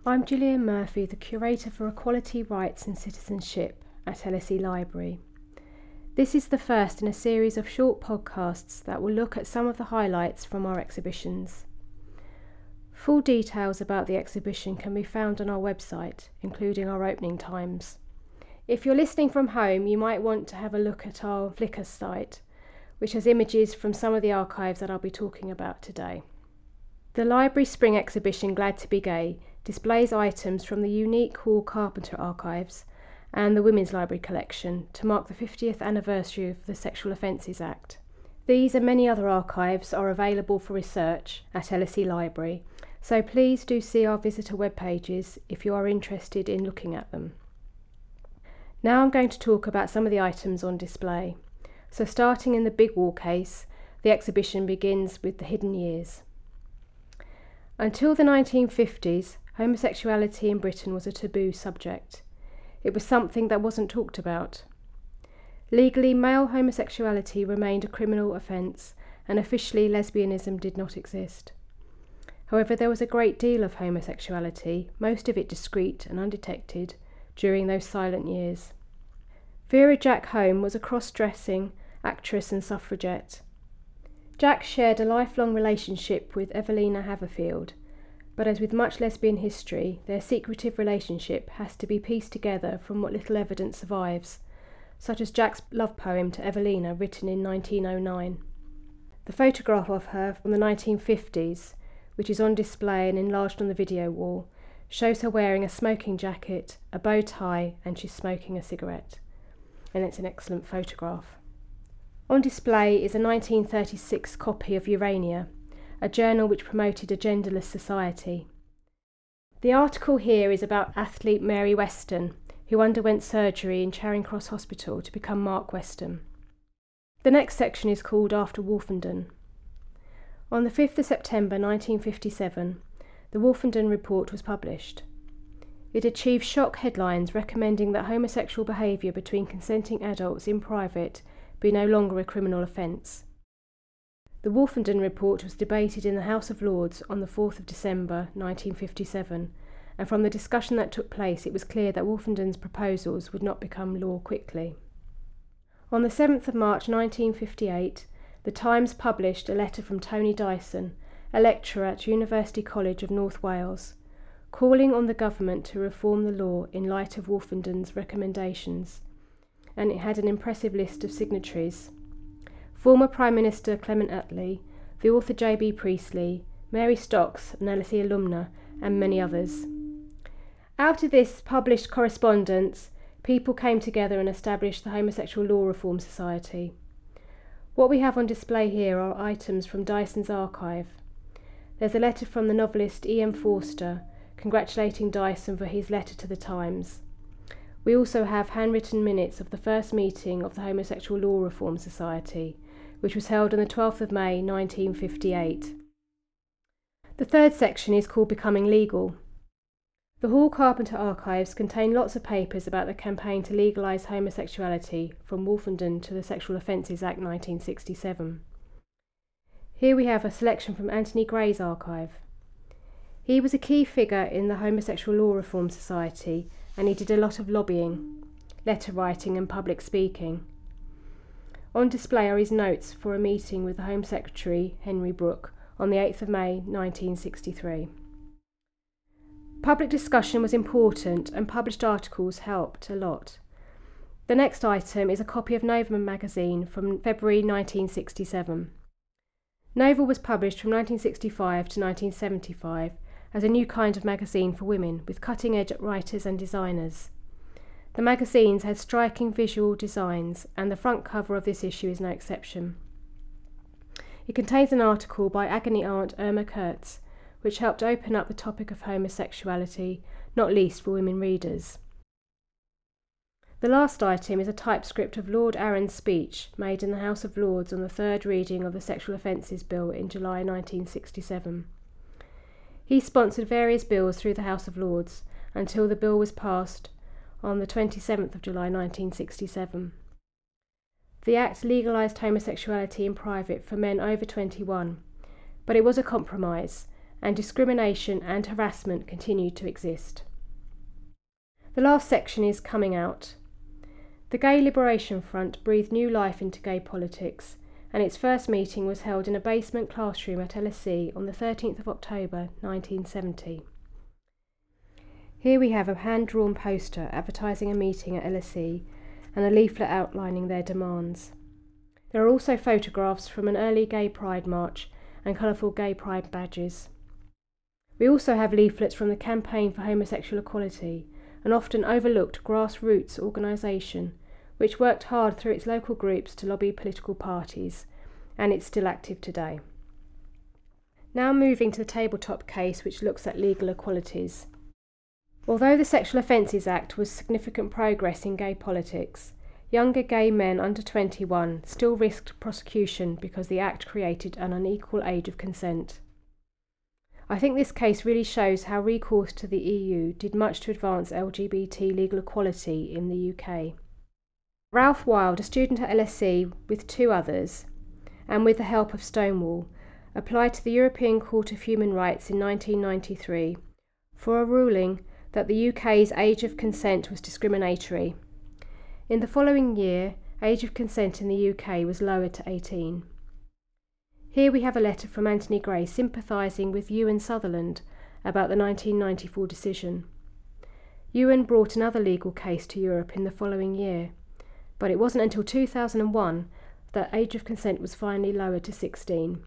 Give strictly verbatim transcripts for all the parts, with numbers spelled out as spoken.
I'm Gillian Murphy, the Curator for Equality, Rights and Citizenship at L S E Library. This is the first in a series of short podcasts that will look at some of the highlights from our exhibitions. Full details about the exhibition can be found on our website, including our opening times. If you're listening from home, you might want to have a look at our Flickr site, which has images from some of the archives that I'll be talking about today. The Library Spring Exhibition Glad to be Gay displays items from the unique Hall Carpenter archives and the Women's Library collection to mark the fiftieth anniversary of the Sexual Offences Act. These and many other archives are available for research at L S E Library, so please do see our visitor web pages if you are interested in looking at them. Now I'm going to talk about some of the items on display. So starting in the big wall case, the exhibition begins with the hidden years. Until the nineteen fifties, homosexuality in Britain was a taboo subject. It was something that wasn't talked about. Legally, male homosexuality remained a criminal offence, and officially lesbianism did not exist. However, there was a great deal of homosexuality, most of it discreet and undetected, during those silent years. Vera Jack Home was a cross-dressing actress and suffragette. Jack shared a lifelong relationship with Evelina Haverfield, but as with much lesbian history, their secretive relationship has to be pieced together from what little evidence survives, such as Jack's love poem to Evelina written in nineteen oh nine. The photograph of her from the nineteen fifties, which is on display and enlarged on the video wall, shows her wearing a smoking jacket, a bow tie, and she's smoking a cigarette. And it's an excellent photograph. On display is a nineteen thirty-six copy of Urania, a journal which promoted a genderless society. The article here is about athlete Mary Weston, who underwent surgery in Charing Cross Hospital to become Mark Weston. The next section is called After Wolfenden. On the fifth of September nineteen fifty-seven, the Wolfenden Report was published. It achieved shock headlines recommending that homosexual behaviour between consenting adults in private be no longer a criminal offence. The Wolfenden Report was debated in the House of Lords on the fourth of December nineteen fifty-seven, and from the discussion that took place it was clear that Wolfenden's proposals would not become law quickly. On the seventh of March nineteen fifty-eight, The Times published a letter from Tony Dyson, a lecturer at University College of North Wales, calling on the government to reform the law in light of Wolfenden's recommendations, and it had an impressive list of signatories. Former Prime Minister Clement Attlee, the author J B Priestley, Mary Stocks, an L S E alumna, and many others. Out of this published correspondence, people came together and established the Homosexual Law Reform Society. What we have on display here are items from Dyson's archive. There's a letter from the novelist E M Forster congratulating Dyson for his letter to the Times. We also have handwritten minutes of the first meeting of the Homosexual Law Reform Society, which was held on the twelfth of May nineteen fifty-eight. The third section is called Becoming Legal. The Hall Carpenter archives contain lots of papers about the campaign to legalise homosexuality from Wolfenden to the Sexual Offences Act nineteen sixty-seven. Here we have a selection from Anthony Gray's archive. He was a key figure in the Homosexual Law Reform Society, and he did a lot of lobbying, letter writing and public speaking. On display are his notes for a meeting with the Home Secretary, Henry Brooke, on the eighth of May nineteen sixty-three. Public discussion was important and published articles helped a lot. The next item is a copy of Nova magazine from February nineteen sixty-seven. Nova was published from nineteen sixty-five to nineteen seventy-five as a new kind of magazine for women with cutting-edge writers and designers. The magazines had striking visual designs, and the front cover of this issue is no exception. It contains an article by agony aunt Irma Kurtz, which helped open up the topic of homosexuality, not least for women readers. The last item is a typescript of Lord Arran's speech made in the House of Lords on the third reading of the Sexual Offences Bill in July nineteen sixty-seven. He sponsored various bills through the House of Lords until the bill was passed on the twenty-seventh of July nineteen sixty-seven. The Act legalised homosexuality in private for men over twenty-one, but it was a compromise, and discrimination and harassment continued to exist. The last section is Coming Out. The Gay Liberation Front breathed new life into gay politics, and its first meeting was held in a basement classroom at L S E on the thirteenth of October nineteen seventy. Here we have a hand-drawn poster advertising a meeting at L S E and a leaflet outlining their demands. There are also photographs from an early gay pride march and colourful gay pride badges. We also have leaflets from the Campaign for Homosexual Equality, an often overlooked grassroots organisation which worked hard through its local groups to lobby political parties, and it's still active today. Now moving to the tabletop case which looks at legal equalities. Although the Sexual Offences Act was significant progress in gay politics, younger gay men under twenty-one still risked prosecution because the Act created an unequal age of consent. I think this case really shows how recourse to the E U did much to advance L G B T legal equality in the U K. Ralph Wilde, a student at L S E with two others, and with the help of Stonewall, applied to the European Court of Human Rights in nineteen ninety-three for a ruling that the U K's age of consent was discriminatory. In the following year, age of consent in the U K was lowered to eighteen. Here we have a letter from Anthony Gray sympathising with Ewan Sutherland about the nineteen ninety-four decision. Ewan brought another legal case to Europe in the following year, but it wasn't until two thousand one that age of consent was finally lowered to sixteen.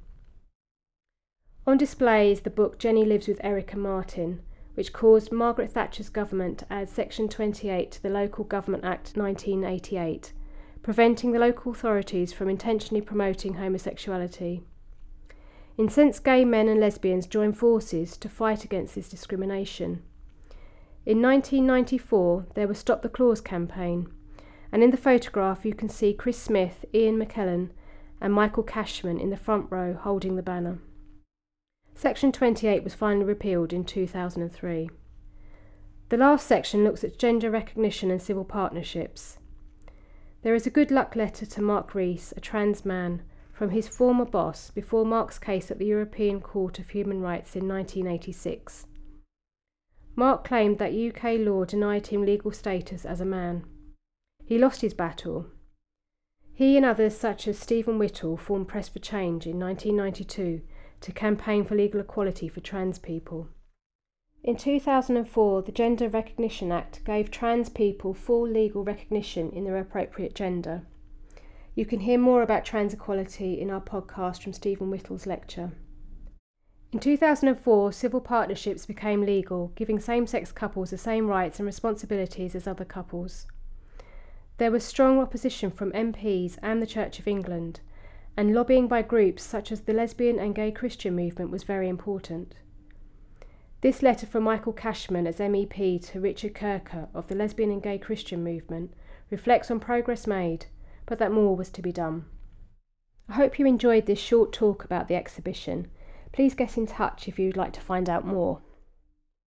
On display is the book Jenny Lives with Erica Martin, which caused Margaret Thatcher's government to add Section twenty-eight to the Local Government Act nineteen eighty-eight, preventing the local authorities from intentionally promoting homosexuality. Incensed gay men and lesbians joined forces to fight against this discrimination. In nineteen ninety-four, there was Stop the Clause campaign, and in the photograph you can see Chris Smith, Ian McKellen and Michael Cashman in the front row holding the banner. Section twenty-eight was finally repealed in two thousand three. The last section looks at gender recognition and civil partnerships. There is a good luck letter to Mark Rees, a trans man, from his former boss before Mark's case at the European Court of Human Rights in nineteen eighty-six. Mark claimed that U K law denied him legal status as a man. He lost his battle. He and others such as Stephen Whittle formed Press for Change in nineteen ninety-two to campaign for legal equality for trans people. In two thousand four, the Gender Recognition Act gave trans people full legal recognition in their appropriate gender. You can hear more about trans equality in our podcast from Stephen Whittle's lecture. In two thousand four, civil partnerships became legal, giving same-sex couples the same rights and responsibilities as other couples. There was strong opposition from M Ps and the Church of England, and lobbying by groups such as the Lesbian and Gay Christian movement was very important. This letter from Michael Cashman as M E P to Richard Kirker of the Lesbian and Gay Christian movement reflects on progress made, but that more was to be done. I hope you enjoyed this short talk about the exhibition. Please get in touch if you'd like to find out more.